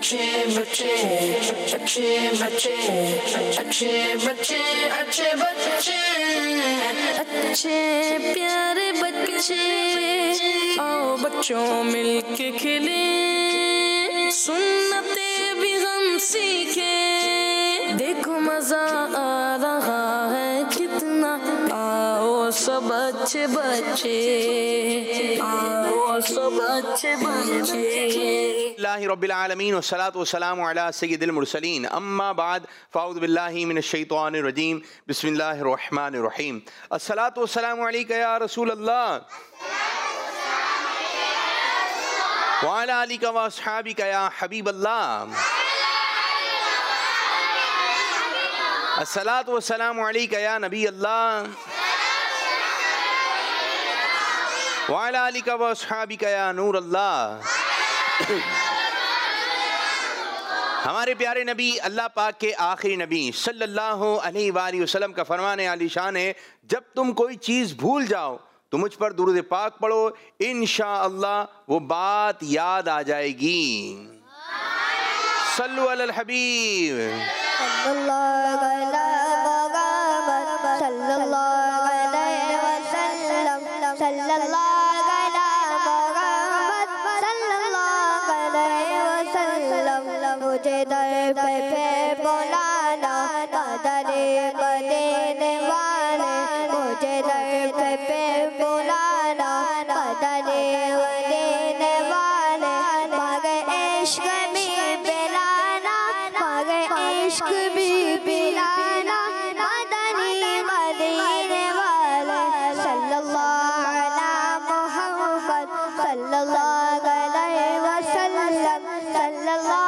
अच्छे बच्चे अच्छे बच्चे अच्छे बच्चे अच्छे बच्चे अच्छे प्यारे बच्चे आओ बच्चों मिलके खेले सुन्नते भी हम सीखे देखो मजा आ रहा है कितना आओ सब अच्छे बच्चे आओ सब अच्छे बच्चे अल्लाह रब्बिल आलमीन वस्सलातु वस्सलामु अला सय्यिदिल मुरसलीन अम्मा बाद फ़अऊज़ु बिल्लाहि मिनश शैतानिर रजीम बिस्मिल्लाहिर रहमानिर रहीम अस्सलातु वस्सलामु अलैका या रसूल अल्लाह व अला आलिका व अस्हाबिका या हबीब अल्लाह अस्सलातु वस्सलामु अलैका या नबी अल्लाह व अला आलिका व अस्हाबिका या नूर अल्लाह। हमारे प्यारे नबी अल्लाह पाक के आखिरी नबी सल्लल्लाहु अलैहि वसल्लम का फरमान आलीशान है, जब तुम कोई चीज़ भूल जाओ तो मुझ पर दुरूद पाक पढ़ो, इंशाअल्लाह वो बात याद आ जाएगी। सल्लु अलल हबीब मुझे दर पे बुलाना कदरे देने वाले मुझे दर पे बुलाना कदरे देने वाले मगे इश्क भी पिलाना मगे इश्क भी पिलाना मदनी मदीने वाले सल्लल्लाहु अला मुहम्मद सल्लल्लाहु अलैहि वसल्लम सल्लल्लाहु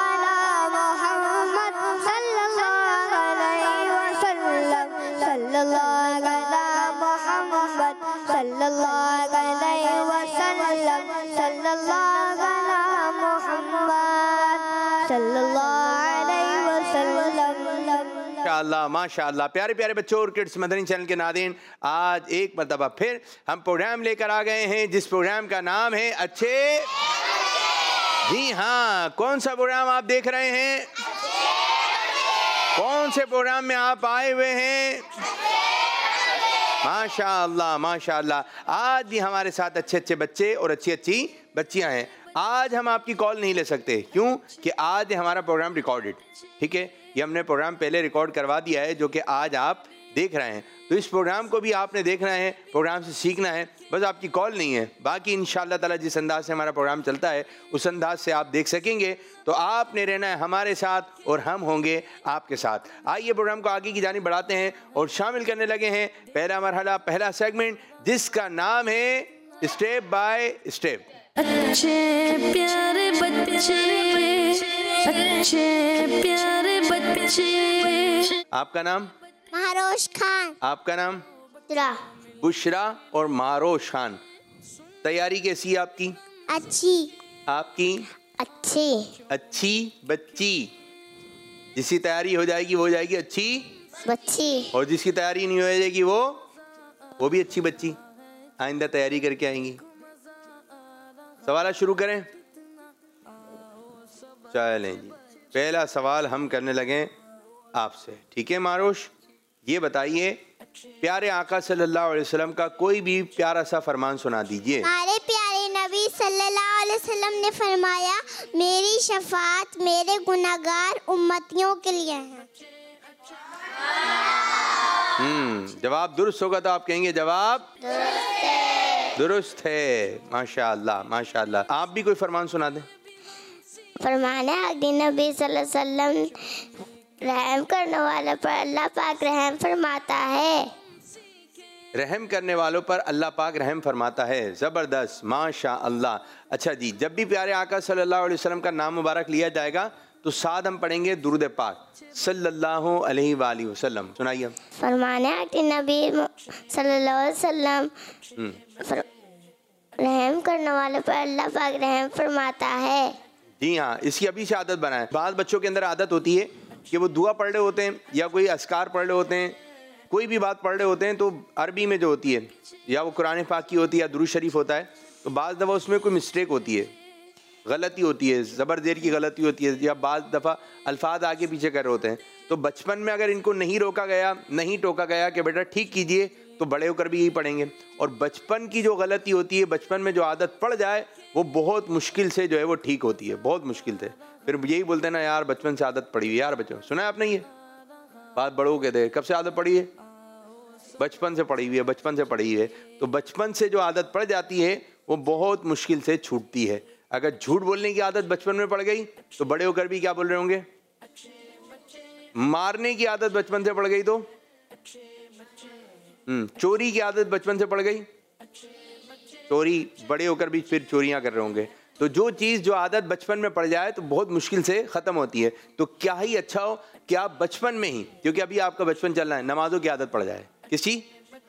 माशाअल्लाह माशाअल्लाह। प्यारे प्यारे बच्चों और किड्स मदनी चैनल के नाज़रीन, आज एक मरतबा फिर हम प्रोग्राम लेकर आ गए हैं जिस प्रोग्राम का नाम है अच्छे। जी हाँ, कौन सा प्रोग्राम आप देख रहे हैं? कौन से प्रोग्राम में आप आए हुए हैं? माशाअल्लाह माशाअल्लाह। आज भी हमारे साथ अच्छे अच्छे बच्चे और अच्छी अच्छी बच्चियां हैं। आज हम आपकी कॉल नहीं ले सकते, क्यों कि आज हमारा प्रोग्राम रिकॉर्डेड, ठीक है। ये हमने प्रोग्राम पहले रिकॉर्ड करवा दिया है जो कि आज आप देख रहे हैं, तो इस प्रोग्राम को भी आपने देखना है, प्रोग्राम से सीखना है, बस आपकी कॉल नहीं है। बाकी इंशाअल्लाह ताला जिस अंदाज से हमारा प्रोग्राम चलता है उस अंदाज से आप देख सकेंगे। तो आपने रहना है हमारे साथ और हम होंगे आपके साथ। आइए प्रोग्राम को आगे की जानिब बढ़ाते हैं और शामिल करने लगे हैं पहला मरहला, पहला सेगमेंट जिसका नाम है स्टेप बाय स्टेप। अच्छे प्यारे बच्चे अच्छे प्यारे बच्चे। आपका नाम? महारोश खान। आपका नाम? बुशरा। बुशरा और महारोश खान। तैयारी कैसी है आपकी? अच्छी। आपकी? अच्छी। अच्छी बच्ची। जिसकी तैयारी हो जाएगी वो हो जाएगी अच्छी बच्ची, और जिसकी तैयारी नहीं हो जाएगी वो भी अच्छी बच्ची। आइंदा तैयारी करके आएंगी। सवाल शुरू करें? चलें जी, पहला सवाल हम करने लगे आपसे, ठीक है मारोश? ये बताइए, प्यारे आका सल्लल्लाहु अलैहि वसल्लम का कोई भी प्यारा सा फरमान सुना दीजिए। हमारे प्यारे नबी सल्लल्लाहु अलैहि वसल्लम ने फरमाया, मेरी शफाअत मेरे गुनाहगार उम्मतियों के लिए है। जवाब दुरुस्त होगा तो आप कहेंगे जवाब दुरुस्त है। माशाअल्लाह माशाअल्लाह। आप भी कोई फरमान सुना दें। फरमाना नबी सल्लल्लाहु अलैहि वसल्लम, रहम करने वाले पर अल्लाह पाक रहम फरमाता है। रहम करने वालों पर अल्लाह पाक रहम फरमाता है। ज़बरदस्त माशाअल्लाह। अच्छा जी, जब भी प्यारे आका सल्लल्लाहु अलैहि वसल्लम का नाम मुबारक लिया जाएगा तो साथ हम पढ़ेंगे दुरूद पाक सल्लल्लाहु अलैहि वसल्लम। सुनाइए। फरमाना नबी सल्लल्लाहु अलैहि वसल्लम, रहम करने वाले पर अल्लाह पाक रहम फरमाता है। जी हाँ, इसकी अभी से आदत बनाएं। बाद बच्चों के अंदर आदत होती है कि वो दुआ पढ़ रहे होते हैं या कोई अस्कार पढ़ रहे होते हैं, कोई भी बात पढ़ रहे होते हैं, तो अरबी में जो होती है या वो कुरान पाक की होती है या दुरूद शरीफ होता है, तो बाज़ दफ़ा उसमें कोई मिस्टेक होती है, गलती होती है, ज़बर ज़ेर की गलती होती है, या बाज़ दफ़ा अल्फाज आगे पीछे कर रहे होते हैं। तो बचपन में अगर इनको नहीं रोका गया, नहीं टोका गया कि बेटा ठीक कीजिए, तो बड़े होकर भी यही पढ़ेंगे। और बचपन की जो गलती होती है, बचपन में जो आदत पड़ जाए, वो बहुत मुश्किल से जो है वो ठीक होती है, बहुत मुश्किल से। फिर यही बोलते हैं ना यार बचपन से आदत पड़ी हुई है। यार बच्चों, सुना है आपने ये बात? बड़ों कहते हैं कब से आदत पड़ी है? बचपन से पड़ी हुई है, बचपन से पड़ी हुई है। तो बचपन से जो आदत पड़ जाती है वो बहुत मुश्किल से छूटती है। अगर झूठ बोलने की आदत बचपन में पड़ गई तो बड़े होकर भी क्या बोल रहे होंगे? मारने की आदत बचपन से पड़ गई तो चोरी की आदत बचपन से पड़ गई, चोरी बड़े होकर भी फिर चोरियां कर रहे होंगे। तो जो चीज़ जो आदत बचपन में पड़ जाए तो बहुत मुश्किल से ख़त्म होती है। तो क्या ही अच्छा हो कि आप बचपन में ही, क्योंकि अभी आपका बचपन चल रहा है, नमाजों की आदत पड़ जाए। किसी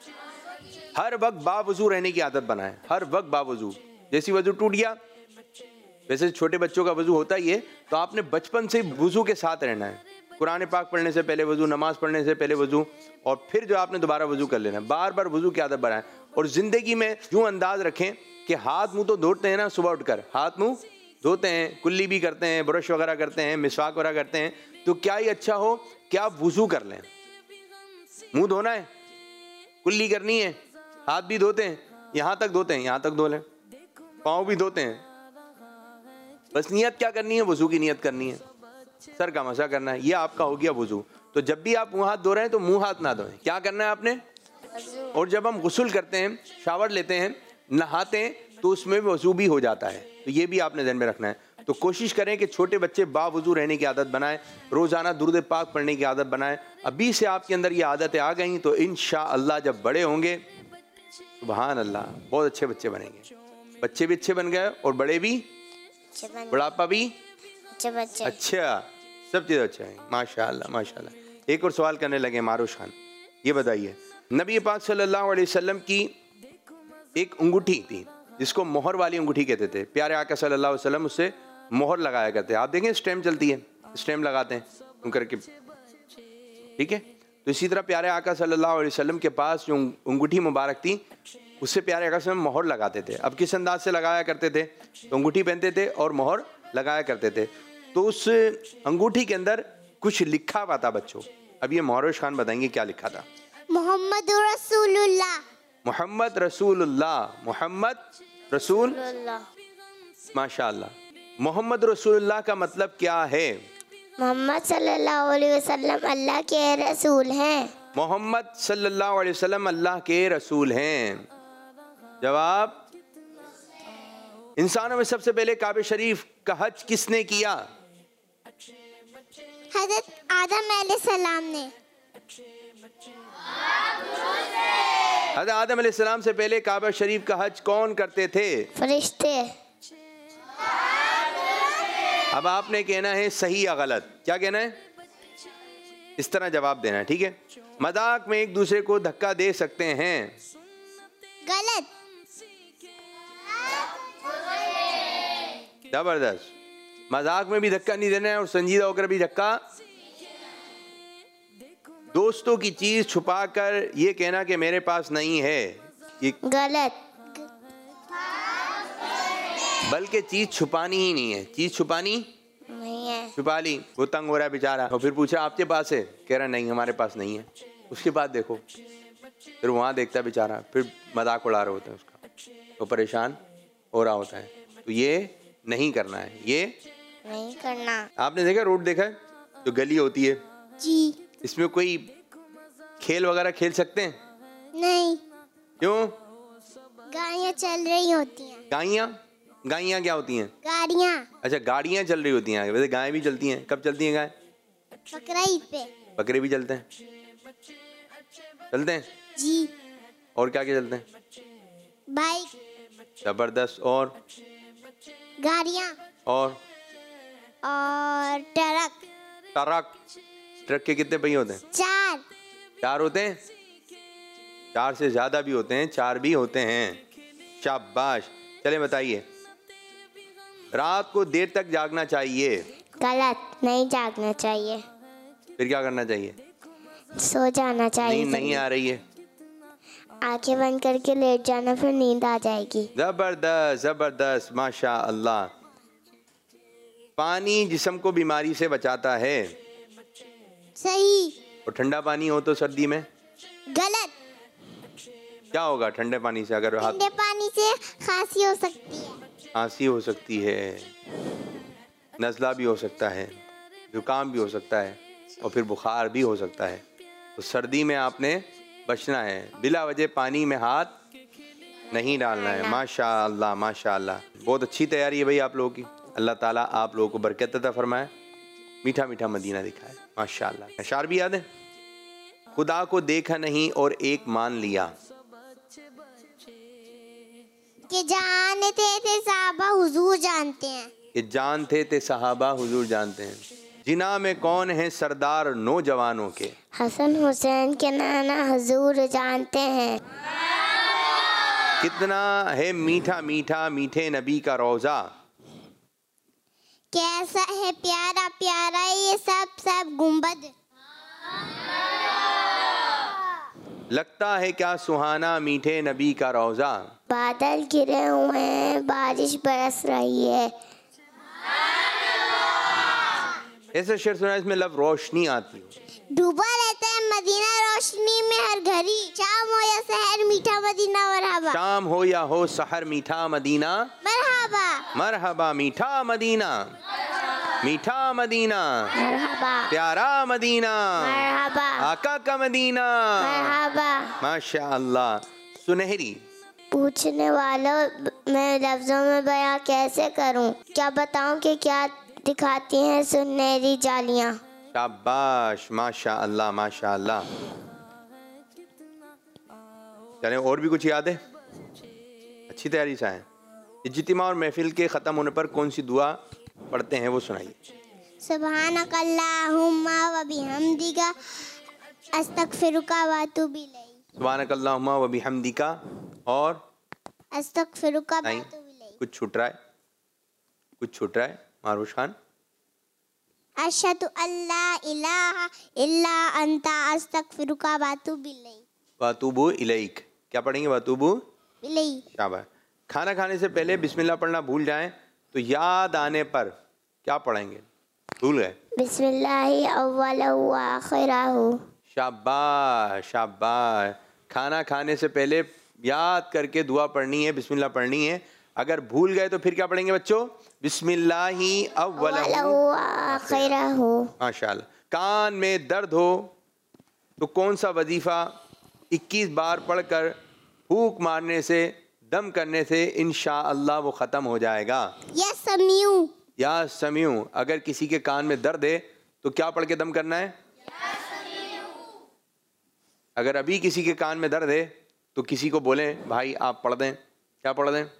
हर वक्त बावजू रहने की आदत बनाए, हर वक्त बावजू। जैसी वजू टूट गया, वैसे छोटे बच्चों का वजू होता ही है, तो आपने बचपन से वजू के साथ रहना है। कुरान पाक पढ़ने से पहले वजू, नमाज पढ़ने से पहले वजू, और फिर जो आपने दोबारा वजू कर लेना है। बार बार वजू की आदत बनाएं। और ज़िंदगी में यूँ अंदाज रखें कि हाथ मुंह तो धोते हैं ना, सुबह उठकर हाथ मुंह धोते हैं, कुल्ली भी करते हैं, ब्रश वगैरह करते हैं, मिसवाक वगैरह करते हैं। तो क्या ही अच्छा हो कि आप वजू कर लें। मुंह धोना है, कुल्ली करनी है, हाथ भी धोते हैं, यहाँ तक धोते हैं, यहाँ तक धो लें, पाँव भी धोते हैं। बस नियत क्या करनी है? वजू की नियत करनी है, सर का मसा करना है, ये आपका हो गया वजू। तो जब भी आप मुंह हाथ धो रहे हैं तो मुंह हाथ ना धोएं, क्या करना है आपने? और जब हम गुस्ल करते हैं, शावर लेते हैं, नहाते हैं, तो उसमें वजू भी हो जाता है। तो ये भी आपने ध्यान में रखना है। तो कोशिश करें कि छोटे बच्चे बावजू रहने की आदत बनाएं, रोज़ाना दुरूद पाक पढ़ने की आदत बनाएं। अभी से आपके अंदर ये आदतें आ गई तो इंशाअल्लाह जब बड़े होंगे, सुभान अल्लाह, बहुत अच्छे बच्चे बनेंगे। बच्चे भी अच्छे बन गए और बड़े भी, बुढ़ापा भी अच्छा, सब चीज़ अच्छा है। माशाअल्लाह माशाअल्लाह। एक और सवाल करने लगे मारूश खान, ये बताइए, नबी पाक सल्लल्लाहु अलैहि वसल्लम की एक अंगूठी थी जिसको मोहर वाली अंगूठी कहते थे। प्यारे आका सल्लल्लाहु अलैहि वसल्लम उससे मोहर लगाया करते हैं। आप देखें स्टैम्प चलती है, स्टैम्प लगाते हैं उन करके, ठीक है। तो इसी तरह प्यारे आका सल्लल्लाहु अलैहि वसल्लम के पास जो अंगूठी मुबारक थी, उससे प्यारे आका सल्लल्लाहु अलैहि वसल्लम मोहर लगाते थे। अब किस अंदाज से लगाया करते थे? तो अंगूठी पहनते थे और मोहर लगाया करते थे। तो उस अंगूठी के अंदर कुछ लिखा हुआ था बच्चों। अब ये मोहरोश खान बताएंगे क्या लिखा था। मोहम्मद रसूलुल्लाह, मोहम्मद रसूलुल्लाह, मोहम्मद रसूल, माशाअल्लाह। मोहम्मद रसूलुल्लाह का मतलब क्या है? मोहम्मद सल्लल्लाहु अलैहि वसल्लम अल्लाह के रसूल हैं। मोहम्मद सल्लल्लाहु अलैहि वसल्लम अल्लाह के रसूल हैं। जवाब, इंसानों में सबसे पहले काबे शरीफ का हज किसने किया? हज़रत आदम अलैहिस्सलाम ने। हज़रत आदम अलैहिस्सलाम से पहले काबा शरीफ का हज कौन करते थे? फरिश्ते। अब आपने कहना है सही या गलत। क्या कहना है? इस तरह जवाब देना है, ठीक है। मजाक में एक दूसरे को धक्का दे सकते हैं? गलत। जबरदस्त। मजाक में भी धक्का नहीं देना है और संजीदा होकर भी धक्का। दोस्तों की चीज छुपाकर ये कहना कि मेरे पास नहीं है, ये गलत। बल्कि चीज छुपानी ही नहीं है, चीज छुपानी नहीं है। छुपा ली, वो तंग हो रहा है बेचारा, और फिर पूछा आपके पास है, कह रहा नहीं हमारे पास नहीं है। उसके बाद देखो फिर वहाँ देखता बेचारा, फिर मजाक उड़ा रहे होते हैं उसका, तो परेशान हो रहा होता है। तो ये नहीं करना है, ये नहीं करना। आपने देखा रोड देखा है, जो गली होती है जी। इसमें कोई खेल वगैरह खेल सकते हैं? नहीं। क्यों? गाड़ियाँ चल रही होती हैं। गाड़ियाँ? गाड़ियाँ क्या होती हैं? गाड़ियाँ। अच्छा गाड़ियाँ चल रही होती हैं। वैसे गायें भी चलती हैं। कब चलती हैं गाय? बकरीद पे। बकरे भी चलते हैं? चलते हैं जी। और क्या क्या चलते हैं? बाइक। जबरदस्त। और गाड़ियाँ। और ट्रक। ट्रक। ट्रक के कितने पहिए होते हैं? 4। 4 होते हैं? 4 से ज्यादा भी होते हैं, 4 भी होते हैं। शाबाश। चले बताइए, रात को देर तक जागना चाहिए? गलत। नहीं जागना चाहिए। फिर क्या करना चाहिए? सो जाना चाहिए। नहीं आ रही है। आंखें बंद करके लेट जाना, फिर नींद आ जाएगी। जबरदस्त जबरदस्त, माशा अल्लाह। पानी जिस्म को बीमारी से बचाता है। सही। और ठंडा पानी हो तो सर्दी में गलत। क्या होगा ठंडे पानी से? अगर हाथ ठंडे पानी से खांसी हो सकती है। खांसी हो सकती है, नज़ला भी हो सकता है, जुकाम भी हो सकता है और फिर बुखार भी हो सकता है। तो सर्दी में आपने बचना है, बिला वजह पानी में हाथ नहीं डालना है। माशाअल्लाह माशाअल्लाह, बहुत अच्छी तैयारी है भाई आप लोगों की। अल्लाह ताला आप लोगों को बरकत अता फरमाए, मीठा मीठा मदीना दिखाए। माशाअल्लाह। अशार भी याद है? खुदा को देखा नहीं और एक मान लिया कि जानते थे साहबा हुजूर जानते हैं। कि जानते थे सहाबा हुजूर जानते हैं। जिना में कौन है सरदार नौजवानों के? हसन हुसैन के नाना हुजूर जानते हैं। कितना है मीठा मीठा मीठे नबी का रोजा। कैसा है प्यारा प्यारा ये सब गुंबद। लगता है क्या सुहाना मीठे नबी का रोजा। बादल गिरे हुए हैं, बारिश बरस रही है। ऐसा शेर सुना इसमें लव रोशनी आती है। डूबा रहता है मदीना रोशनी में हर घड़ी, शाम हो या सहर मीठा मदीना मरहबा। शाम हो या हो सहर मीठा मदीना मरहबा। मरहबा। मीठा मदीना, मीठा मदीना, मरहबा। प्यारा मदीना, मरहबा। आका का मदीना। मरहबा। माशाअल्लाह। सुनहरी। पूछने वालों मैं लफ्जों में बयां कैसे करूं? क्या बताऊं कि क्या दिखाती हैं सुनहरी जालियां। शाबाश माशाअल्लाह माशाअल्लाह। चलें, और भी कुछ याद है? अच्छी तैयारी से आए। इज्तिमा और महफिल के ख़त्म होने पर कौन सी दुआ पढ़ते हैं वो सुनाइए। सुब्हानकल्लाहुम्मा व बिहम्दिका अस्तगफिरुका व अतूबु इलैक। सुब्हानकल्लाहुम्मा व बिहम्दिका और अस्तगफिरुका व नहीं, अतूबु इलैक। कुछ छूट रहा है, कुछ छूट रहा है। मारूश खान। अशहदु अल्ला इलाहा इल्ला अंता अस्तगफिरुका व अतूबु इलैक। वातुबु इलैक। क्या पढ़ेंगे? वातुबु इलैक। शाबाश। खाना खाने से पहले बिस्मिल्लाह पढ़ना भूल जाएं तो याद आने पर क्या पढ़ेंगे? भूल गए? बिस्मिल्लाहि अव्वलहु व आखिरहु। शाबाश शाबाश। खाना खाने से पहले याद करके दुआ पढ़नी है, बिस्मिल्लाह पढ़नी है। अगर भूल गए तो फिर क्या पढ़ेंगे बच्चों? बिस्मिल्लाहि अव्वलहु व आखिरहु। माशाअल्लाह। कान में दर्द हो तो कौन सा वजीफा 21 बार पढ़कर फूंक मारने से, दम करने से इंशाअल्लाह वो ख़त्म हो जाएगा? या समीउ। या समीउ। अगर किसी के कान में दर्द है तो क्या पढ़ के दम करना है? अगर अभी किसी के कान में दर्द है तो किसी को बोलें भाई आप पढ़ दें। क्या पढ़ दें?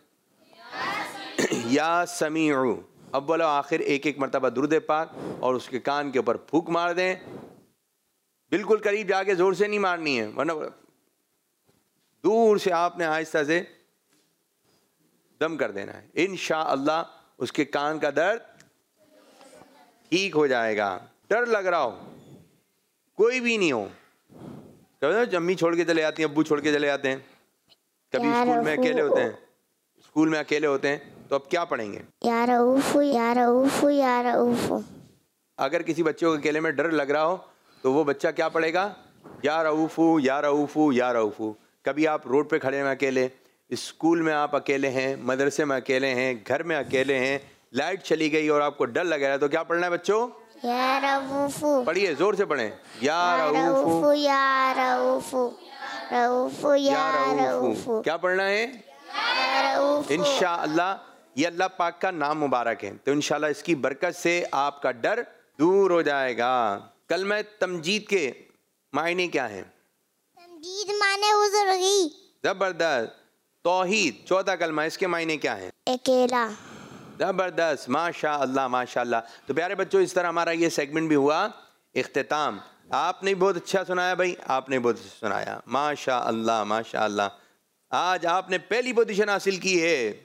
या समीउ। अव्वल और आखिर एक एक मरतबा दुरूद पाक और उसके कान के ऊपर फूंक मार दें। बिल्कुल करीब जाके जोर से नहीं मारनी है, वरना दूर से आपने आहिस्ता से दम कर देना है। इंशाअल्लाह उसके कान का दर्द ठीक हो जाएगा। डर लग रहा हो, कोई भी नहीं हो, कभी अम्मी छोड़ के चले जाती हैं, अब्बू छोड़ के चले जाते हैं, कभी स्कूल में अकेले होते हैं, स्कूल में अकेले होते हैं, तो अब क्या पढ़ेंगे? या रऊफ़ु या रऊफ़ु या रऊफ़ु। अगर किसी बच्चे को अकेले में डर लग रहा हो तो वो बच्चा क्या पढ़ेगा? या रऊफ़ु या रऊफ़ु या रऊफ़ु। कभी आप रोड पे खड़े हैं अकेले, स्कूल में आप अकेले हैं, मदरसे में अकेले हैं, घर में अकेले हैं, लाइट चली गई और आपको डर लग रहा है, तो क्या पढ़ना है बच्चों? या रऊफ़ु। पढ़िए, जोर से पढ़ें। या रऊफ़ु या रऊफ़ु रऊफ़ु या रऊफ़ु। क्या पढ़ना है? इंशाअल्लाह ये अल्लाह पाक का नाम मुबारक है, तो इंशाअल्लाह इसकी बरकत से आपका डर दूर हो जाएगा। कलमा तमजीद के मायने क्या हैं? तमजीद माने बुजुर्गी। जबरदस्त। तौहीद चौथा कलमा, इसके मायने क्या हैं? अकेला। जबरदस्त, माशाअल्लाह माशाअल्लाह। तो प्यारे बच्चों, इस तरह हमारा ये सेगमेंट भी हुआ इख्तिताम। आपने बहुत अच्छा सुनाया भाई, आपने बहुत अच्छा सुनाया, माशाअल्लाह माशाअल्लाह। आज आपने पहली पोजीशन हासिल की है,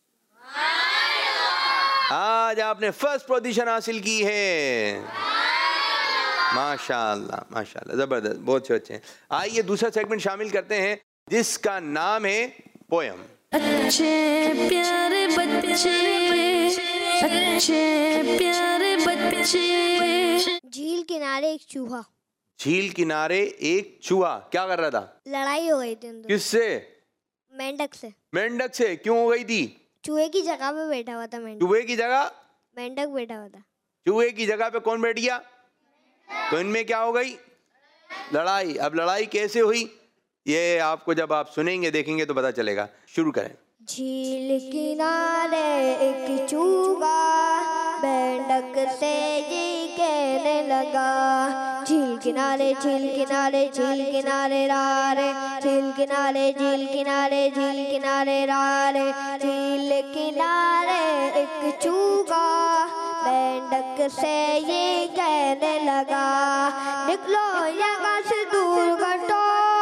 आज आपने फर्स्ट पोजीशन हासिल की है, माशाअल्लाह माशाअल्लाह, जबरदस्त, बहुत अच्छे हैं। आइए दूसरा सेगमेंट शामिल करते हैं जिसका नाम है पोयम। अच्छे प्यारे बच्चे अच्छे प्यारे बच्चे। झील किनारे एक चूहा। झील किनारे एक चूहा क्या कर रहा था? लड़ाई हो गई थी उन दोनों। किससे? मेंढक से। मेंढक से। क्यों हो गई थी? चूहे की जगह पे बैठा हुआ था मेंढक। चूहे की जगह मेंढक बैठा हुआ था। चूहे की जगह पे कौन बैठ गया? तो इनमें क्या हो गई? लड़ाई। अब लड़ाई कैसे हुई ये आपको जब आप सुनेंगे देखेंगे तो पता चलेगा। शुरू करें। झील किनारे एक चूहा मेंढक से ये कहने लगा। झील किनारे झील किनारे झील किनारे रारे, झील किनारे झील किनारे झील किनारे रारे। झील किनारे एक चूहा मेंढक से ये कहने लगा, निकलो यहाँ से दूर हटो,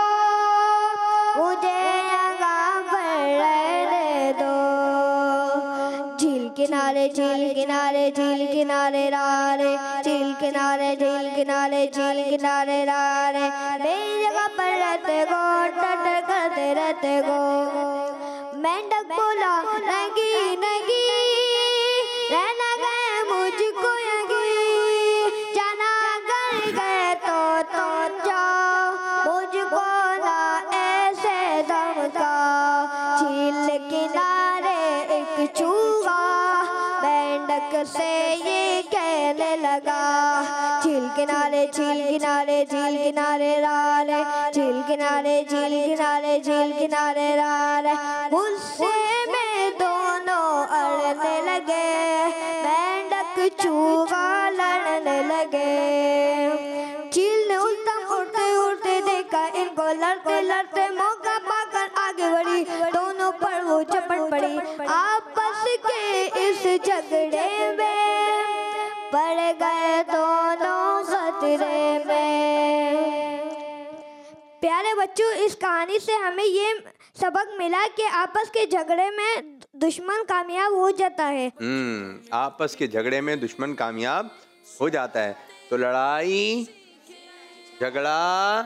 मुझे यहाँ पर रहने दो। झील किनारे झील किनारे झील किनारे रारे, झील किनारे झील किनारे झील किनारे रारे। मेरी जगह पर रहते गो, टट करते रहते गो। मेंढक बोला नहीं नहीं, रहना गए मुझको यहीं, जाना कर गए तो जाओ, मुझको ना ऐसे धमकाओ। झील किनारे एक चूहा मेंढक से ये कहने लगा। झील किनारे झील किनारे झील किनारे रारे, झील किनारे झील किनारे झील किनारे रारे। गुस्से में दोनों अड़ने लगे, मेंढक चूहा लड़ने लगे। झील ने उड़ते उड़ते देखा इनको लड़ते लड़ते, मौका पाकर आगे बढ़ी, दोनों पर वो झपट पड़ी। आपस के इस झगड़े में पड़ गए दोनों खतरे में। प्यारे बच्चों, इस कहानी से हमें ये सबक मिला कि आपस के झगड़े में दुश्मन कामयाब हो जाता है। आपस के झगड़े में दुश्मन कामयाब हो जाता है। तो लड़ाई झगड़ा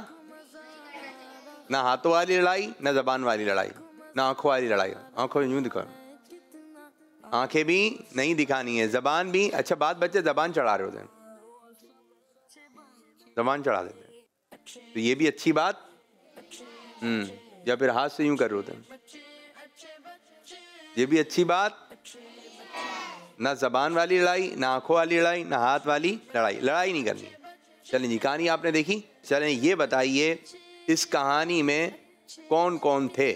ना हाथों वाली लड़ाई, ना जबान वाली लड़ाई, ना आंखों वाली लड़ाई। आंखों यूं दिखा, आंखें भी नहीं दिखानी है, जबान भी। अच्छा बात बच्चे जबान चढ़ा रहे होते हैं, जबान चढ़ा देते हैं, तो ये भी अच्छी बात। या फिर हाथ से यूं कर रहे होते हैं, ये भी अच्छी बात। ना जबान वाली लड़ाई, ना आंखों वाली लड़ाई, ना हाथ वाली लड़ाई। लड़ाई नहीं करनी। चलें जी, कहानी आपने देखी। चलें ये बताइए इस कहानी में कौन कौन थे?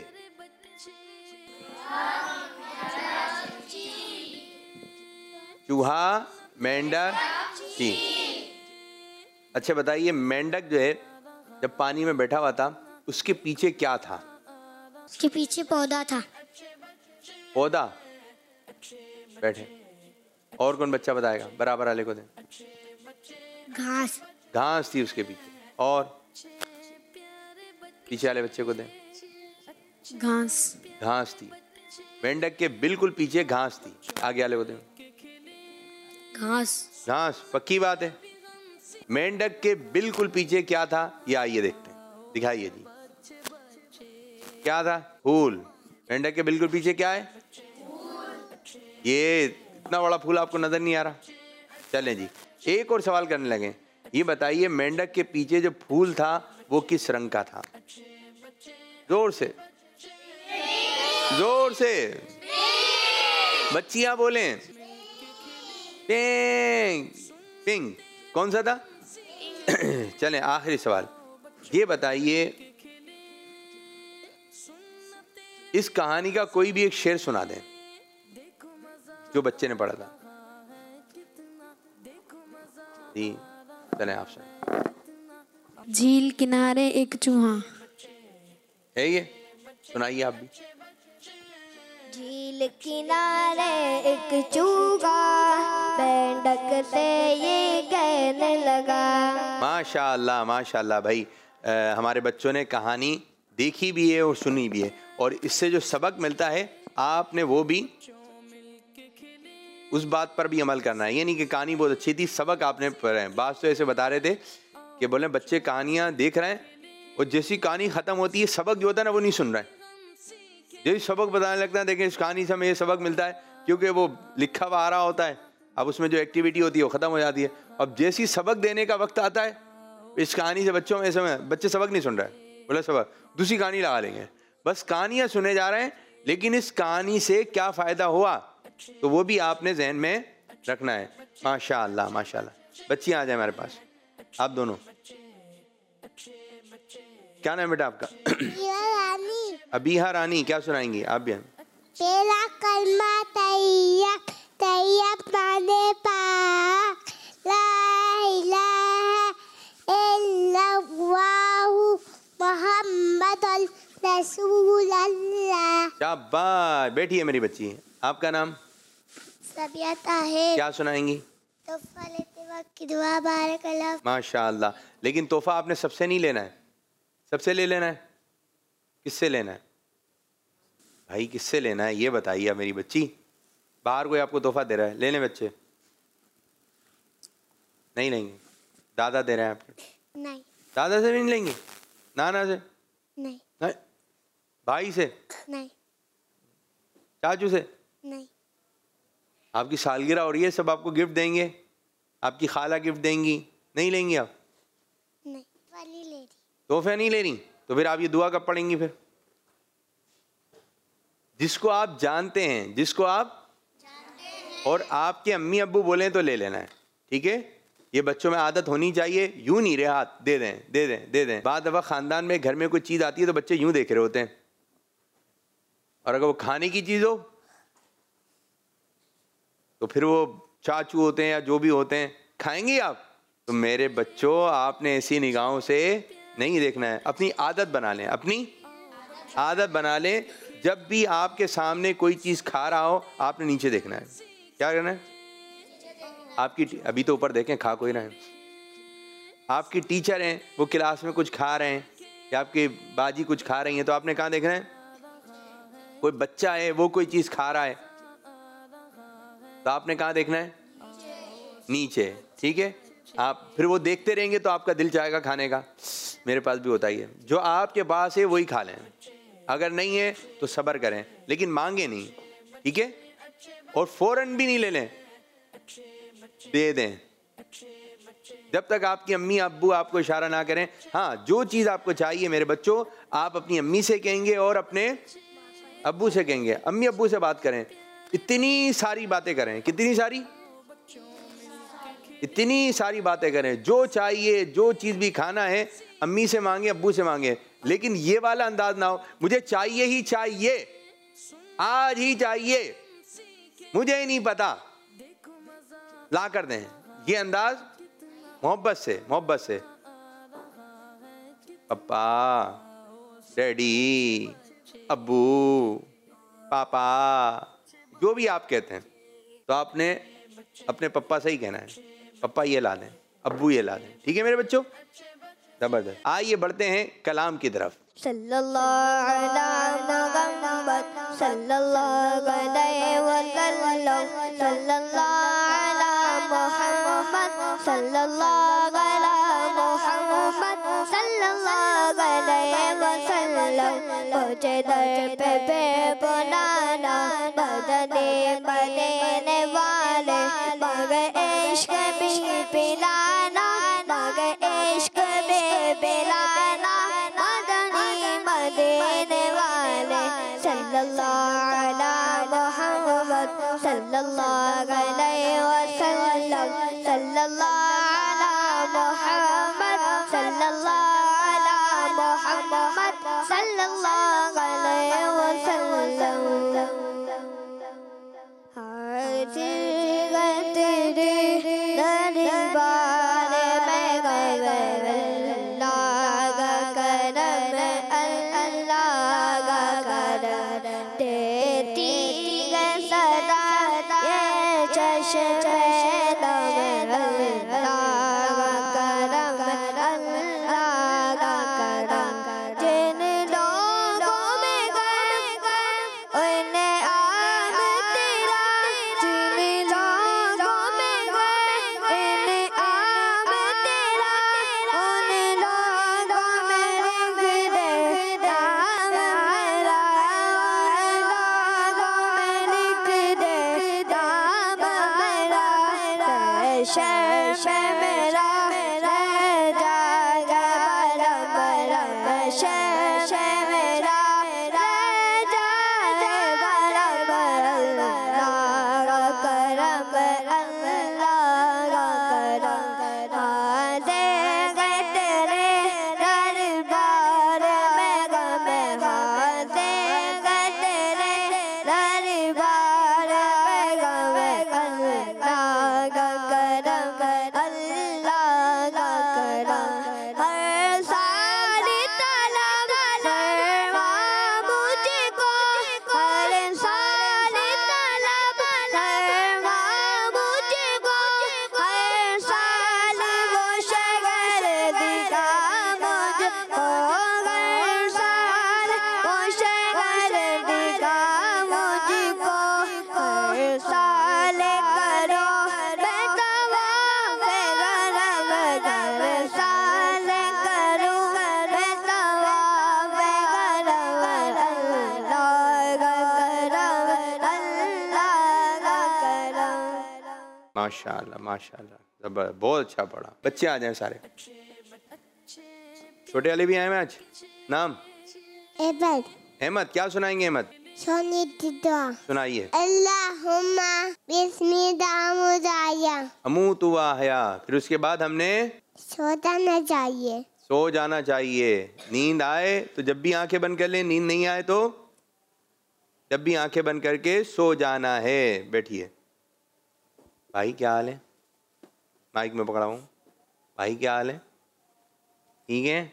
चूहा, मेंढक, चील। अच्छा बताइए, मेंढक जो है जब पानी में बैठा हुआ था उसके पीछे क्या था? उसके पीछे पौधा था। पौधा। बैठे। और कौन बच्चा बताएगा? बराबर वाले को दे। घास। घास थी उसके पीछे। और पीछे वाले बच्चे को दे। घास। घास थी। मेंढक के बिल्कुल पीछे घास थी। आगे वाले को दे। घास। घास। पक्की बात है। मेंढक के बिल्कुल पीछे क्या था? ये आइए देखते हैं, दिखाइए जी। क्या था? फूल। मेंढक के बिल्कुल पीछे क्या है? ये इतना बड़ा फूल आपको नजर नहीं आ रहा? चलें जी, एक और सवाल करने लगे। ये बताइए मेंढक के पीछे जो फूल था वो किस रंग का था? जोर से, जोर से बच्चियां बोलें। पिंक। पिंक। कौन सा था? चलें आखिरी सवाल। ये बताइए इस कहानी का कोई भी एक शेर सुना दें जो बच्चे ने पढ़ा था जी। चलें आप सुनाइए। झील किनारे एक चूहा। है ये? सुनाइए आप भी। झील किनारे एक चूहा मेंढक से ये कहने लगा। माशाअल्लाह माशाअल्लाह भाई, हमारे बच्चों ने कहानी देखी भी है और सुनी भी है, और इससे जो सबक मिलता है आपने वो भी उस बात पर भी अमल करना है। ये नहीं कि कहानी बहुत अच्छी थी, सबक आपने पढ़ा है। बात तो ऐसे बता रहे थे कि बोले बच्चे कहानियां देख रहे हैं और जैसी कहानी खत्म होती है सबक जो होता है ना वो नहीं सुन रहे हैं। जैसे सबक बताने लगता है, देखें इस कहानी से हमें ये सबक मिलता है, क्योंकि वो लिखा हुआ आ रहा होता है, अब उसमें जो एक्टिविटी होती है वो ख़त्म हो जाती है। अब जैसे ही सबक देने का वक्त आता है, इस कहानी से बच्चों में समय बच्चे सबक नहीं सुन रहे हैं, बोले सबक दूसरी कहानी लगा लेंगे, बस कहानियाँ सुने जा रहे हैं, लेकिन इस कहानी से क्या फ़ायदा हुआ तो वो भी आपने जहन में रखना है। माशाअल्लाह माशाअल्लाह। बच्चियाँ आ जाए हमारे पास, आप दोनों। क्या नाम है बेटा आपका? अबीहा रानी। क्या सुनाएंगी आप भी? पहला कलमा तैयब तैयब माने पाक, ला इलाहा इल्लल्लाहु मुहम्मदुर रसूलुल्लाह। शाबाश, बैठिए मेरी बच्ची। आपका नाम? सबियत है। क्या सुनाएंगी? तोहफा लेते वक्त की दुआ बारकल्लाह। माशाअल्लाह। लेकिन तोहफा आपने सबसे नहीं लेना है, सबसे ले लेना है। किससे लेना है भाई, किससे लेना है ये बताइए मेरी बच्ची। बाहर कोई आपको तोहफा दे रहा है, ले लें बच्चे? नहीं लेंगे? दादा दे रहे हैं आपके? नहीं। दादा से भी नहीं लेंगे? नाना से? नहीं। नहीं। भाई से? नहीं। चाचू से? नहीं। आपकी सालगिरह हो रही है, सब आपको गिफ्ट देंगे, आपकी खाला गिफ्ट देंगी, नहीं लेंगी आप? नहीं। वाली ले रही। तोहफे नहीं ले रही तो फिर आप ये दुआ कब पढ़ेंगी फिर? जिसको आप जानते हैं, जिसको आप जानते हैं और आपके अम्मी अब्बू बोलें तो ले लेना है, ठीक है? ये बच्चों में आदत होनी चाहिए, यूं नहीं रहे हाथ दे दें दे दें दे दें। बाद दफ़ा ख़ानदान में घर में कोई चीज़ आती है तो बच्चे यूं देख रहे होते हैं, और अगर वो खाने की चीज़ हो तो फिर वो चाचू होते हैं या जो भी होते हैं, खाएंगे आप? तो मेरे बच्चों आपने ऐसी निगाहों से नहीं देखना है, अपनी आदत बना लें, अपनी आदत बना लें। जब भी आपके सामने कोई चीज़ खा रहा हो आपने नीचे देखना है। क्या करना है? आपकी अभी तो ऊपर देखें, खा कोई ना है। आपकी टीचर हैं, वो क्लास में कुछ खा रहे हैं या आपकी बाजी कुछ खा रही हैं, तो आपने कहाँ देखना है? कोई बच्चा है वो कोई चीज़ खा रहा है तो आपने कहाँ देखना है? नीचे, ठीक है? आप फिर वो देखते रहेंगे तो आपका दिल चाहेगा खाने का। मेरे पास भी होता ही है, जो आपके पास है वही खा लें, अगर नहीं है तो सब्र करें, लेकिन मांगे नहीं, ठीक है? और फौरन भी नहीं ले लें, दे दें जब तक आपकी अम्मी अब्बू आपको इशारा ना करें। हाँ, जो चीज़ आपको चाहिए मेरे बच्चों, आप अपनी अम्मी से कहेंगे और अपने अब्बू से कहेंगे। अम्मी अब्बू से बात करें, इतनी सारी बातें करें। कितनी सारी? इतनी सारी बातें करें। जो चाहिए, जो चीज़ भी खाना है, अम्मी से मांगे, अब्बू से मांगे, लेकिन ये वाला अंदाज ना हो मुझे चाहिए ही चाहिए, आज ही चाहिए, मुझे ही नहीं पता, ला कर दें। ये अंदाज मोहब्बत से, मोहब्बत से। पप्पा, डैडी, अब्बू, पापा, जो भी आप कहते हैं, तो आपने अपने पप्पा से ही कहना है, पप्पा ये ला दें, अब्बू ये ला दें, ठीक है मेरे बच्चों? जबरदस्त। आइए बढ़ते हैं कलाम की तरफ। सल्लल्लाहु अलैहि मुहम्मद सल्लल्लाहु अलैहि वसल्लम सल्लल्लाहु अलैहि मुहम्मद सल्लल्लाहु अलैहि मुहम्मद सल्लल्लाहु अलैहि वसल्लम। मुझे दर पे बुलाना बदले बदलने वाले, मगर इश्क भी पिलाना, मगर इश्क भी पिलाना, मदनी मदीने वाले। सल्लल्लाहु अलैहि मुहम्मद सल्लल्लाहु अलैहि वसल्लम सल्लल्लाहु अलैहि मुहम्मद सल्लल्लाहु अलैहि मुहम्मद सल्लल्लाहु अलैहि वसल्लम। जिन लोगों में मेरा रह जाएगा बरम बरम शे मेरा रह जाएगा बरम अल्लाह करम अल्लाह करम देंगे तेरे दरबार में गम देंगे तेरे दरबार में गम अल्लाह करम अल्लाह करम हर साल तलब करवा मुझको हर साल तलब करवा मुझको हर साल वो शगर दिखा मुझको हर साल वो शगर दिखा मुझको हर साल करो मैं तवाफ गरम हर साल करूं मैं तवाफ गरम अल्लाह करम माशाल्लाह माशाल्लाह, जबर, बहुत अच्छा पढ़ा। बच्चे आ जाएं सारे, छोटे वाले भी आए हैं आज। नाम? अहमद अहमद। क्या सुनाएंगे अहमद? सोनी दुआ सुनाइए। अल्लाहुम्मा बिस्मिल्लाह अमू तु वाहया, फिर उसके बाद हमने सो जाना चाहिए। सो जाना चाहिए। नींद आए तो जब भी आंखें बंद कर लें, नींद नहीं आए तो जब भी आंखें बंद करके सो जाना है। बैठिए। भाई क्या हाल है? माइक में पकड़ा हूँ। भाई क्या हाल है? ठीक है।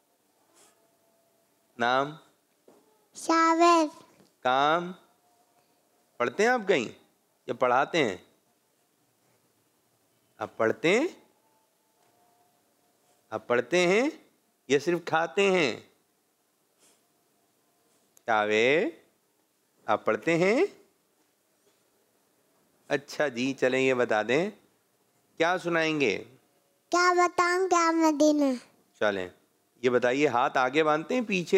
नाम? शावेर काम? पढ़ते हैं आप कहीं या पढ़ाते हैं? आप पढ़ते हैं? आप पढ़ते हैं या सिर्फ खाते हैं? शावेर, आप पढ़ते हैं? अच्छा जी, चलें ये बता दें क्या सुनाएंगे? क्या बताऊं क्या मदीना? चलें ये बताइए, हाथ आगे बांधते हैं पीछे?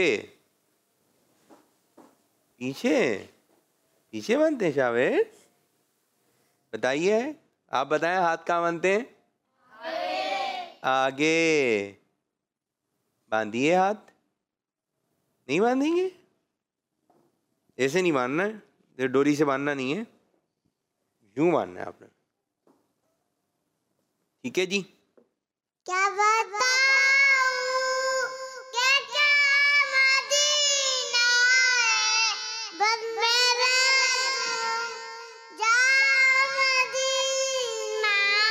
पीछे पीछे बांधते हैं शावेर? बताइए, आप बताएं हाथ कहाँ बांधते हैं? आगे बांधिए हाथ। नहीं बांधेंगे? ऐसे नहीं बांधना है, ये डोरी से बांधना नहीं है, यूं बांधना है आपने। ठीक है जी। क्या बताऊं कि क्या मदीना है बस मेरे जा मदीना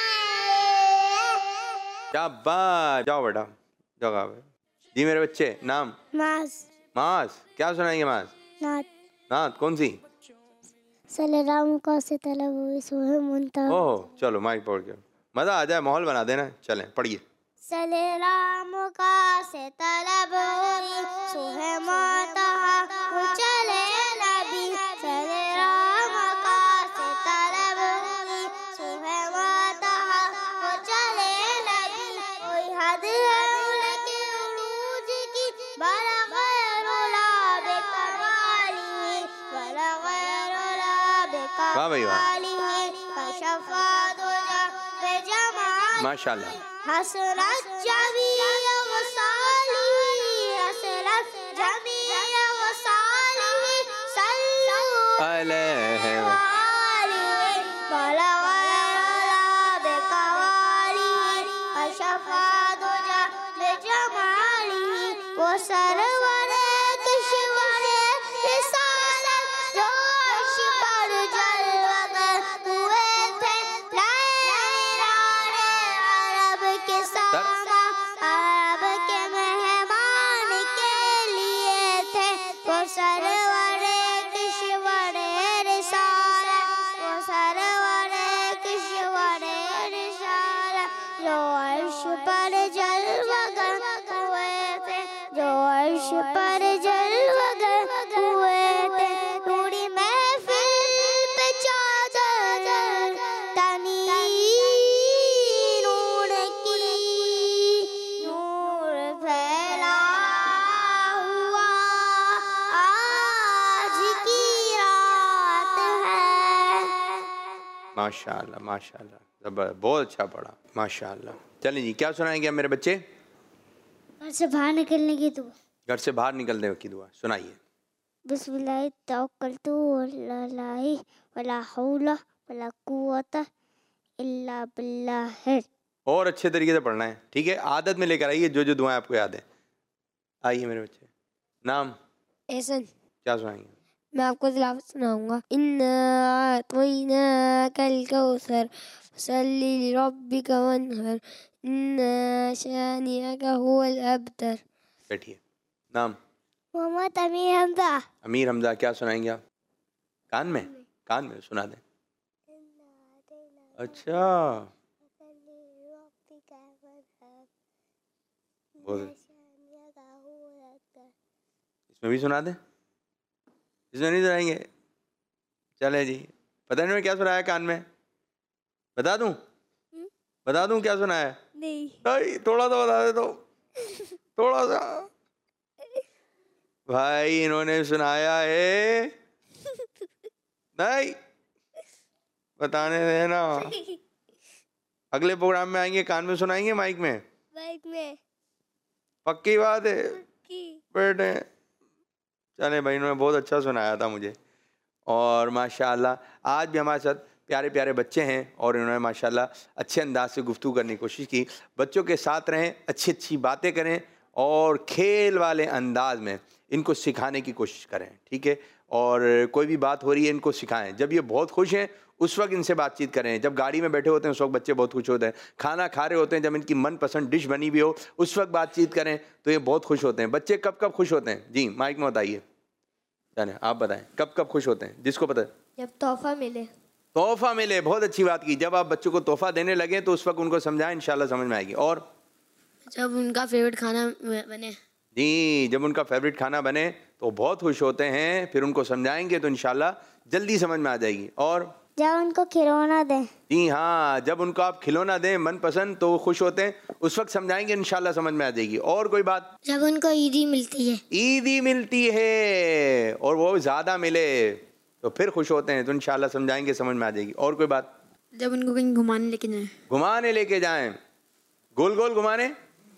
है। शाबाश, जाओ बेटा, जाओ जी। मेरे बच्चे, नाम? मास मास। क्या सुनाएंगे मास? नात नात कौन सी? सलेराम का से तलब हुई सोहे मुंता। ओह, चलो माइक पकड़ के मजा आ जाए, माहौल बना देना। चलें पढ़िए। सलेराम का से तलब हुई सोहे मुंता चले नबी। सलेराम का से तलब हुई सोहे मुंता चले नबी। कोई हद है उनके उरूज की बड़ा गैरुला बेकमाली बड़ा गैरुला वाह भाई वाह, कशफा दुजा बेजमाल माशाल्लाह। हसरत जमील वसाली हसरत जमील वसाली सल्लू अलैहि बला गैरुला बेकमाली कशफा दुजा बेजमाली वो सरवर किश्वर रिसालत जो अर्श पर जलवगर हुए थे लैलाने अरब के सामा अरब के मेहमान के लिए थे वो सरवर किश्वर रिसालत वो सरवर किश्वर रिसालत जो अर्श पर जलवगर हुए थे जो अर्श पर जलवगर हुए थे। पूरी महफिल पे चादर तनी नूर की नूर फैला हुआ आज की रात है। माशाल्लाह माशाल्लाह, बहुत अच्छा पढ़ा, माशाल्लाह। चलें जी, क्या सुनाएंगे आप मेरे बच्चे? घर से बाहर निकलने की दुआ। घर से बाहर निकलने की दुआ सुनाइए। बिस्मिल्लाह तवक्कलतु अल्लाह वला हौला वला कुव्वता इल्ला बिल्लाह। और अच्छे तरीके से पढ़ना है, ठीक है? आदत में लेकर आइए जो जो दुआएं आपको याद है। आइए मेरे बच्चे। नाम? एहसन। क्या सुनाएंगे? मैं आपको तिलावत सुनाऊंगा। इन्ना अतैनाकल कौसर फसल्लि लिरब्बिका वन्हर इन्ना शानिअका हुवल अबतर। बैठिए। नाम? मोहम्मद अमीर हमजा। अमीर हमजा। क्या सुनाएंगे आप? कान में? कान में सुना दें। अच्छा, इसमें भी सुना दें? इसमें नहीं सुनाएंगे? चले जी। पता नहीं मैं क्या सुनाया कान में? बता दूं? बता दूं क्या सुनाया? नहीं, थोड़ा सा बता दे तो, थोड़ा सा। भाई इन्होंने सुनाया है नहीं, बताने देना। अगले प्रोग्राम में आएंगे, कान में सुनाएंगे, माइक में? बाइक में। पक्की बात है बेटे? चले भाई, इन्होंने बहुत अच्छा सुनाया था मुझे। और माशाल्लाह आज भी हमारे साथ प्यारे प्यारे बच्चे हैं और इन्होंने माशाल्लाह अच्छे अंदाज से गुफ्तगू करने की कोशिश की। बच्चों के साथ रहें, अच्छी अच्छी बातें करें और खेल वाले अंदाज में इनको सिखाने की कोशिश करें, ठीक है? और कोई भी बात हो रही है इनको सिखाएं। जब ये बहुत खुश हैं उस वक्त इनसे बातचीत करें। जब गाड़ी में बैठे होते हैं उस वक्त बच्चे बहुत खुश होते हैं। खाना खा रहे होते हैं, जब इनकी मनपसंद डिश बनी हुई हो उस वक्त बातचीत करें तो ये बहुत खुश होते हैं। बच्चे कब कब खुश होते हैं? जी माइक में बताइए, जाने आप बताएं कब कब खुश होते हैं, जिसको पता है। जब तोहफा मिले। तोहफा मिले, बहुत अच्छी बात की। जब आप बच्चों को तोहफा देने लगे तो उस वक्त उनको समझाएं, इंशाल्लाह समझ में आएगी। और जब उनका फेवरेट खाना बने। जी, जब उनका फेवरेट खाना बने तो बहुत खुश होते हैं। फिर उनको समझाएंगे तो इंशाल्लाह जल्दी समझ में आ जाएगी। और जब उनको खिलौना दें। जी हाँ, जब उनको आप खिलौना दें मनपसंद तो वो खुश होते हैं। उस वक्त समझाएंगे, इंशाल्लाह समझ में आ जाएगी। और कोई बात? जब उनको ईदी मिलती है। ईदी मिलती है और वो ज़्यादा मिले तो फिर खुश होते हैं, तो इंशाल्लाह समझाएंगे, समझ में आ जाएगी। और कोई बात? जब उनको कहीं घुमाने लेके जाएं। घुमाने लेके जाएं, गोल गोल घुमाने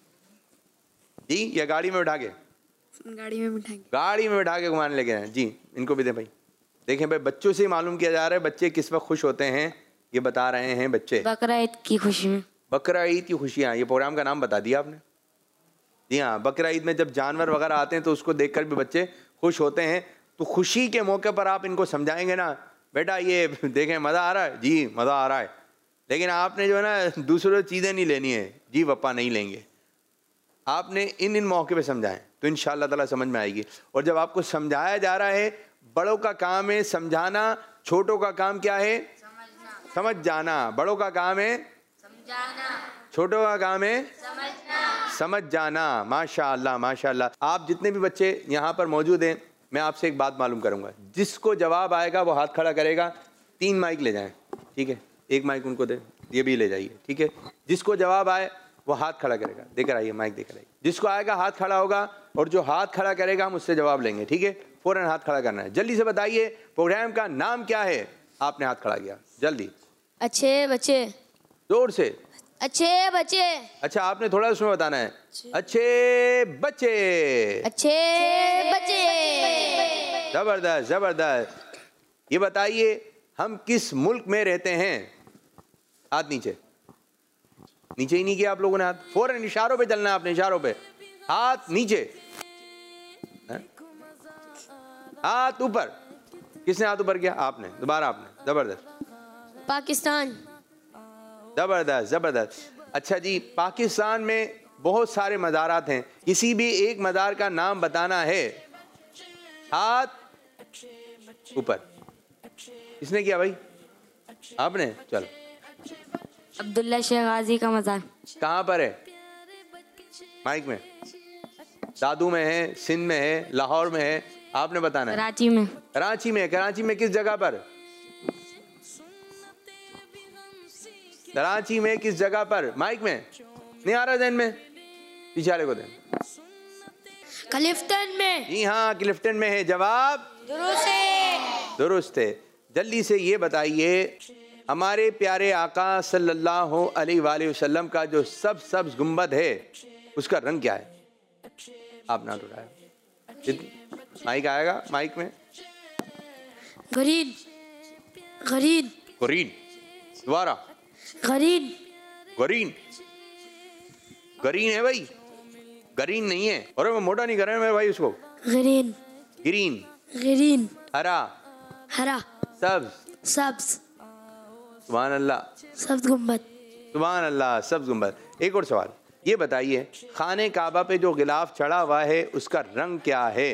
जी, या गाड़ी में बैठा के? गाड़ी में बिठाएंगे। गाड़ी में बैठा के घुमाने लेके जाएं। जी, इनको भी दें भाई। देखें भाई, बच्चों से मालूम किया जा रहा है बच्चे किस वक्त खुश होते हैं, ये बता रहे हैं बच्चे। बकरा ईद की खुशी में। बकरा ईद की खुशियाँ, ये प्रोग्राम का नाम बता दिया आपने। जी हाँ, बकरा ईद में जब जानवर वगैरह आते हैं तो उसको देखकर भी बच्चे खुश होते हैं। तो खुशी के मौके पर आप इनको समझाएंगे ना, बेटा ये देखें मज़ा आ रहा है, जी मज़ा आ रहा है, लेकिन आपने जो है ना दूसरों चीज़ें नहीं लेनी है, जी पप्पा नहीं लेंगे। आपने इन मौके पे समझाएं तो इंशाअल्लाह ताला समझ में आएगी। और जब आपको समझाया जा रहा है, बड़ों का काम है समझाना, छोटों का काम क्या है? समझ जाना। बड़ों का काम है समझाना, छोटों का काम है समझ जाना। माशाअल्लाह माशाअल्लाह। आप जितने भी बच्चे यहाँ पर मौजूद हैं, मैं आपसे एक बात मालूम करूँगा। जिसको जवाब आएगा वो हाथ खड़ा करेगा। 3 माइक ले जाएं, ठीक है? एक माइक उनको दे, ये भी ले जाइए, ठीक है? जिसको जवाब आए वो हाथ खड़ा करेगा। देकर आइए, माइक देकर आइए। जिसको आएगा हाथ खड़ा होगा और जो हाथ खड़ा करेगा हम उससे जवाब लेंगे, ठीक है? फौरन हाथ खड़ा करना है। जल्दी से बताइए प्रोग्राम का नाम क्या है? आपने हाथ खड़ा किया, जल्दी। अच्छे बच्चे। जोर से। अच्छे बच्चे। अच्छा, आपने थोड़ा उसमें बताना है। अच्छे बच्चे। अच्छे बच्चे। जबरदस्त जबरदस्त। ये बताइए हम किस मुल्क में रहते हैं? हाथ नीचे। नीचे ही नहीं किया आप लोगों ने हाथ। फौरन इशारों पे चलना है आपने, इशारों पे। हाथ नीचे, हाथ ऊपर। किसने हाथ ऊपर किया? आपने। दोबारा आपने। जबरदस्त। पाकिस्तान। जबरदस्त जबरदस्त। अच्छा जी, पाकिस्तान में बहुत सारे मज़ारात हैं, किसी भी एक मज़ार का नाम बताना है। हाथ ऊपर। किसने किया भाई? आपने। चलो। अब्दुल्ला शेख गाजी का मज़ार। कहाँ पर है? माइक में। दादू में है, सिंध में है, लाहौर में है, आपने बताना है। कराची में। कराची में। कराची में किस जगह पर? कराची में किस जगह पर? माइक में नहीं आ रहा ज़हन में, इशारे को दें। क्लिफ्टन में। जी हाँ, क्लिफ्टन में है। जवाब दुरुस्त है। दुरुस्त है। जल्दी से ये बताइए हमारे प्यारे आका सल्लल्लाहु अलैहि वसल्लम का जो सब्ज गुंबद है उसका रंग क्या है? आप ना उठाया, माइक आएगा माइक में। ग्रीन ग्रीन ग्रीन, दोबारा ग्रीन ग्रीन। ग्रीन है भाई, ग्रीन नहीं है। और मैं मोटा नहीं कर रहा मेरे भाई उसको। ग्रीन ग्रीन, ग्रीन हरा, हरा सब्ज, सब्ज सुभान अल्लाह, सब्ज गुंबद। सुभान अल्लाह, सब्ज गुंबद। एक और सवाल, ये बताइए खाने काबा पे जो गिलाफ चढ़ा हुआ है उसका रंग क्या है?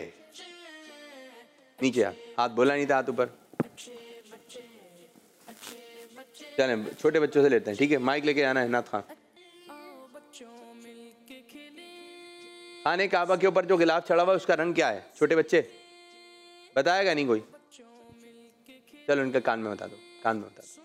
नीचे हाथ बोला नहीं था, हाथ ऊपर। चलें छोटे बच्चों से लेते हैं, ठीक है? माइक लेके आना है नाथ खान। खाने काबा के ऊपर जो गिलाफ चढ़ा हुआ है उसका रंग क्या है? छोटे बच्चे बताएगा नहीं कोई? चलो उनके कान में बता दो, कान में बता दो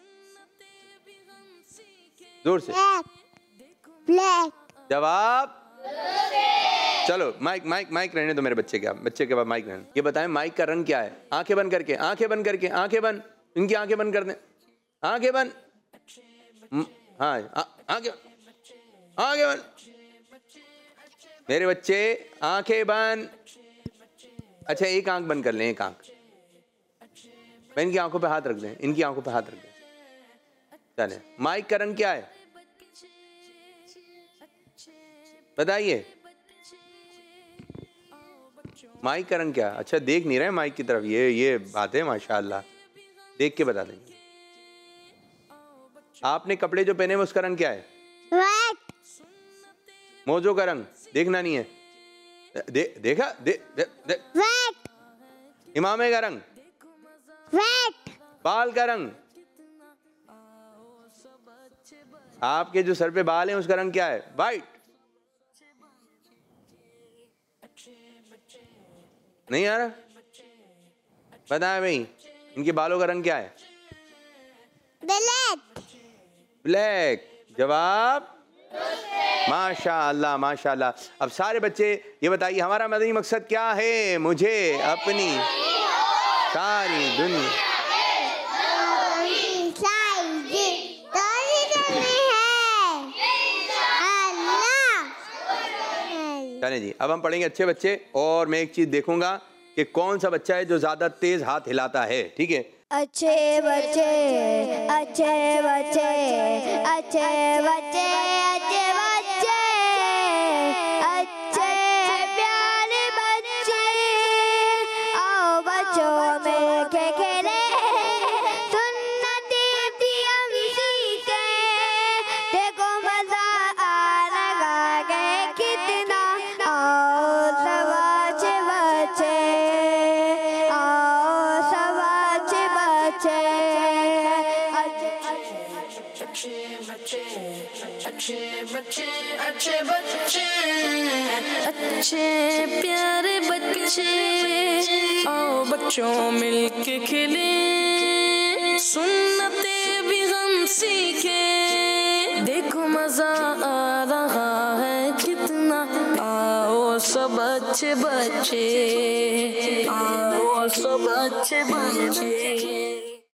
जोर से। ब्लैक। जवाब। चलो माइक माइक माइक रहने दो मेरे बच्चे के पास माइक रहने। ये बताएं माइक का रंग क्या है? आंखें बंद करके, आंखें बंद करके, आंखें बंद, इनकी आंखें बंद कर दें, आंखें बंद। हाँ आंखें, आंखें बंद मेरे बच्चे, आंखें बंद। अच्छा एक आंख बंद कर लें, एक आंख। मैं इनकी आंखों पे हाथ रख दें, इनकी आंखों पे हाथ रख दें। चले माइक का रंग क्या है बताइए? माइक का रंग क्या? अच्छा देख नहीं रहे माइक की तरफ, ये बात है माशाअल्लाह, देख के बता देंगे। आपने कपड़े जो पहने वो उसका रंग क्या है? व्हाइट। मोजों का रंग देखना नहीं है, देखा व्हाइट। इमामे का रंग व्हाइट। बाल का रंग, आपके जो सर पे बाल हैं उसका रंग क्या है? वाइट। नहीं आ रहा? बताएं भाई इनके बालों का रंग क्या है? ब्लैक। ब्लैक। जवाब। माशाअल्लाह माशाअल्लाह। अब सारे बच्चे ये बताइए हमारा मदनी मकसद क्या है? मुझे अपनी सारी दुनिया चलें जी। अब हम पढ़ेंगे अच्छे बच्चे, और मैं एक चीज देखूंगा कि कौन सा बच्चा है जो ज्यादा तेज हाथ हिलाता है, ठीक है? अच्छे बच्चे, अच्छे बच्चे, अच्छे बच्चे, अच्छे बच्चे, अच्छे प्यारे बच्चे, आओ बच्चों में के खेले, सुन्नते भी हम सीखे, देखो मजा आ लगा गए कितना, आओ सब अच्छे बच्चे, आओ सब अच्छे बच्चे, अच्छे प्यारे बच्चे, आओ बच्चों मिलके खेले, सुन्नते भी हम सीखे, देखो मजा आ रहा है कितना, आओ सब अच्छे बच्चे, आओ सब अच्छे बच्चे।